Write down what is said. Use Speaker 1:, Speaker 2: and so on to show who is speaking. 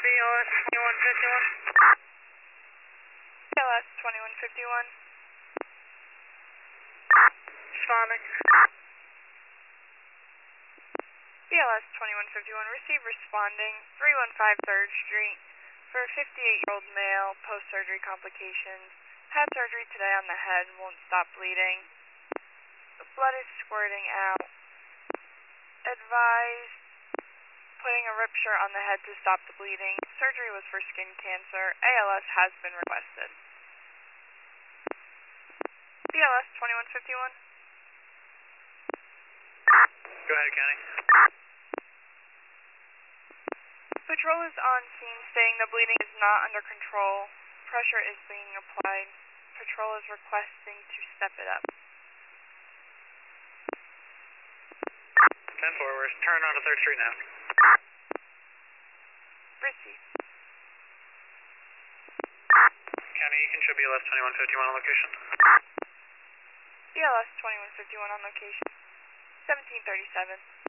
Speaker 1: BLS 2151.
Speaker 2: BLS 2151.
Speaker 1: Responding.
Speaker 2: BLS 2151, receive responding 315 3rd Street for a 58-year-old male, post-surgery complications. Had surgery today on the head, won't stop bleeding. The blood is squirting out. Advised putting a rupture on the head to stop the bleeding. Surgery was for skin cancer. ALS has been requested. BLS 2151.
Speaker 1: Go ahead, County.
Speaker 2: Patrol is on scene stating the bleeding is not under control. Pressure is being applied. Patrol is requesting to step it up.
Speaker 1: 10-4, we're turning onto 3rd Street now.
Speaker 2: Receive.
Speaker 1: County, you can show BLS 2151 on location.
Speaker 2: BLS 2151 on location. 1737.